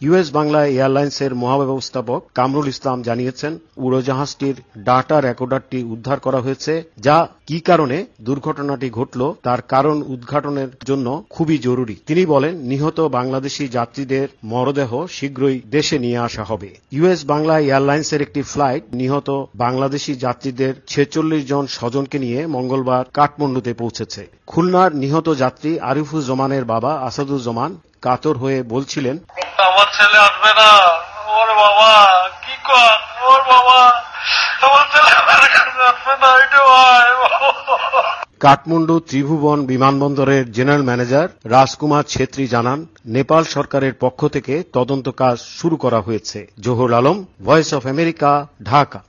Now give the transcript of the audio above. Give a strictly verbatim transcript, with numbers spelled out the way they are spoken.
US Bangla এয়ারলাইন্সের মহাব্যবস্থাপক কামরুল ইসলাম জানিয়েছেন, উড়োজাহাজটির data রেকর্ডারটি উদ্ধার করা হয়েছে, যা কি কারণে দুর্ঘটনাটি ঘটল তার কারণ উদ্ঘাটনের জন্য খুবই জরুরি। তিনি বলেন, নিহত বাংলাদেশি যাত্রীদের মরদেহ শীঘ্রই দেশে নিয়ে আসা হবে। ইউএস বাংলা এয়ারলাইন্সের একটি ফ্লাইট নিহত বাংলাদেশি যাত্রীদের ছেচল্লিশ জন স্বজনকে নিয়ে মঙ্গলবার কাঠমান্ডুতে পৌঁছেছে। খুলনার নিহত যাত্রী আরিফুজ্জামানের বাবা আসাদুজ্জামান কাতর হয়ে বলছিলেন, আমার ছেলে আসবে না, ওর বাবা কি কর, ওর বাবা আমার ছেলে আসবে না, এটা কাঠমান্ডু ত্রিভুবন বিমানবন্দরের জেনারেল ম্যানেজার রাজকুমার ছেত্রী জানান, নেপাল সরকারের পক্ষ থেকে তদন্ত কাজ শুরু করা হয়েছে। Zahur Alam, Voice of America, Dhaka.